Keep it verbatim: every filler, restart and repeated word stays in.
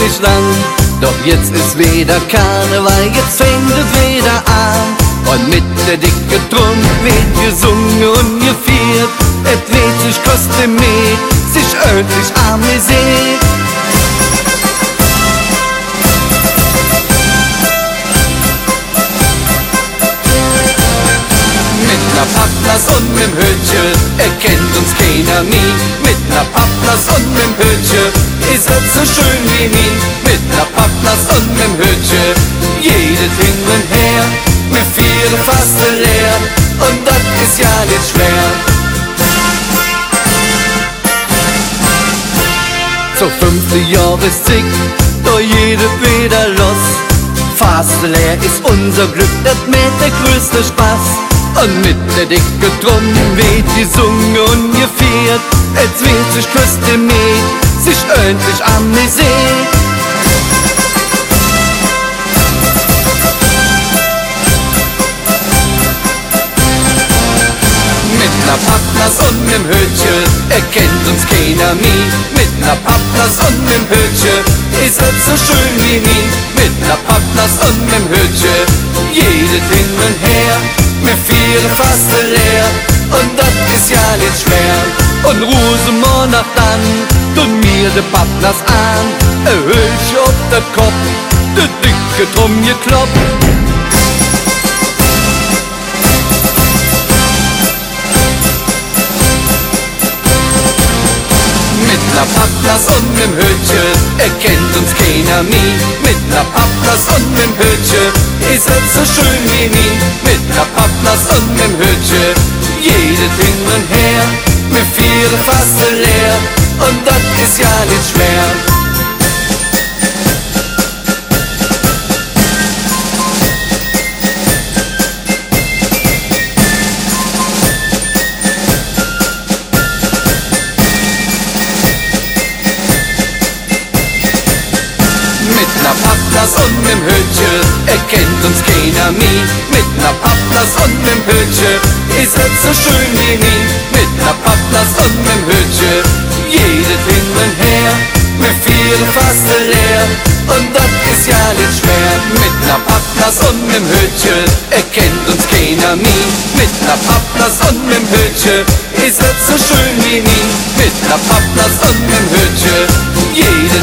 nicht lang. Doch jetzt ist wieder Karneval, jetzt fängt es wieder an. Und mit der dicke Drum wird gesungen und gefeiert. Et wird sich kostümiert, sich örtlich amüsiert. Mit ner Papplas und mit dem Hütchen erkennt uns keiner nie. Mit ner Papplas und mit dem Hütchen ist es so schön wie nie. Mit ner Papplas und mit dem Hütchen jedes hin und her. Wir vieren fast leer und das ist ja nicht schwer. Zur fünfte Jahreszeit, da jede wieder los. Fast leer ist unser Glück, das mit der größte Spaß. Und mit der dicke Drum wird gesungen und gefeiert. Es wird sich kostümiert, sich ordentlich amüsiert. Mit ner Papplas und mit'm Hütchen erkennt uns keiner nie. Mit ner Papplas und mit'm Hütchen ist es so schön wie nie. Mit ner Papplas und mit'm Hütchen jedes hin und her. Wir vieren fast leer und das ist ja nicht schwer. Und Rosenmonat dann tun mir de Papplas an. Ein Hütchen auf der Kopf, de dicke Drum gekloppt. Mit ner Papplas und mit'm Hütchen erkennt uns keiner nie. Mit ner Papplas und mit'm Hütchen ist es so schön wie nie. Mit ner Papplas und mit'm Hütchen jedes hin und her. Wir vieren fast leer und das ist ja nicht schwer. Mit ner Papplas und mit'm Hütchen erkennt uns keiner nie. Mit ner Papplas und mit'm Hütchen ist es so schön wie nie. Mit ner Papplas und mit'm Hütchen jedes hin und her. Wir vieren fast leer und das ist ja nicht schwer. Mit ner Papplas und mit'm Hütchen erkennt uns keiner nie. Mit ner Papplas und mit'm Hütchen ist es so schön wie nie. Mit ner Papplas und mit'm Hütchen jedes